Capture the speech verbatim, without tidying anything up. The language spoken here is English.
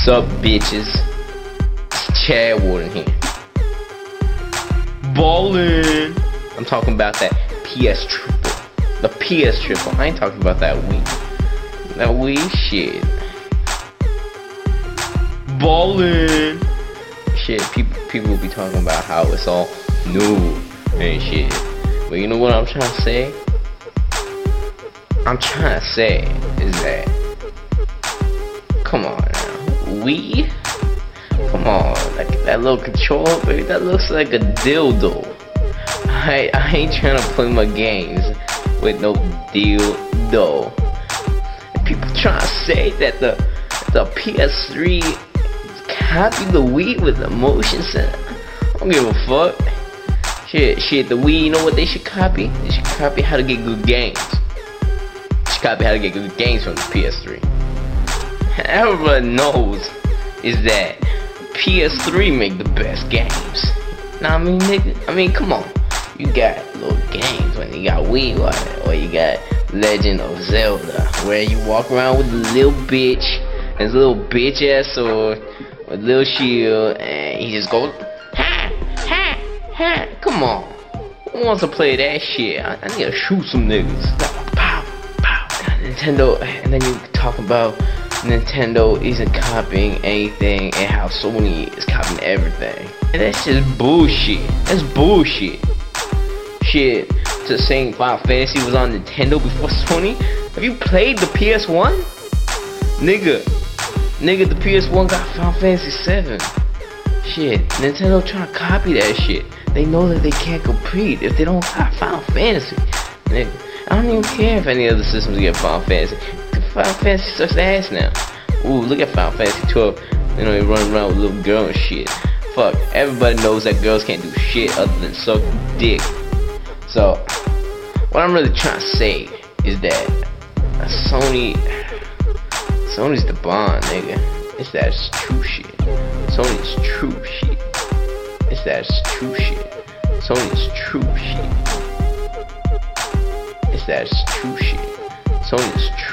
Sup, bitches? It's Chad Warden here. Ballin'. I'm talking about that P S triple. The P S triple. I ain't talking about that Wii. That Wii shit. Ballin'. Shit, people people will be talking about how it's all new and shit. But you know what I'm trying to say? I'm trying to say is that, come on now, Wii? Come on, like that little controller, baby, that looks like a dildo. I, I ain't trying to play my games with no dildo. And people trying to say that the the P S three copied the Wii with the motion sensor. I don't give a fuck. Shit, shit, the Wii, you know what they should copy? They should copy how to get good games. They should copy how to get good games from the P S three. Everybody knows is that P S three make the best games. Nah, I mean, nigga, I mean, come on. You got little games when you got Wii, or, or you got Legend of Zelda, where you walk around with a little bitch, and his little bitch ass sword, with a little shield, and he just goes, ha, ha, ha. Come on. Who wants to play that shit? I, I need to shoot some niggas. Pow, pow. Nintendo, and then you talk about Nintendo isn't copying anything and how Sony is copying everything. And that's just bullshit. That's bullshit. Shit, to saying Final Fantasy was on Nintendo before Sony? Have you played the P S one? Nigga, nigga, the P S one got Final Fantasy seven. Shit, Nintendo trying to copy that shit. They know that they can't compete if they don't got Final Fantasy. Nigga, I don't even care if any other systems get Final Fantasy. Final Fantasy sucks ass now. Ooh, look at Final Fantasy twelve. You know, they running around with little girl and shit. Fuck, everybody knows that girls can't do shit other than suck dick. So, what I'm really trying to say is that Sony, Sony's the bond, nigga. It's that true shit. Sony's true shit. It's that true shit. Sony's true shit. It's that true shit. Sony's true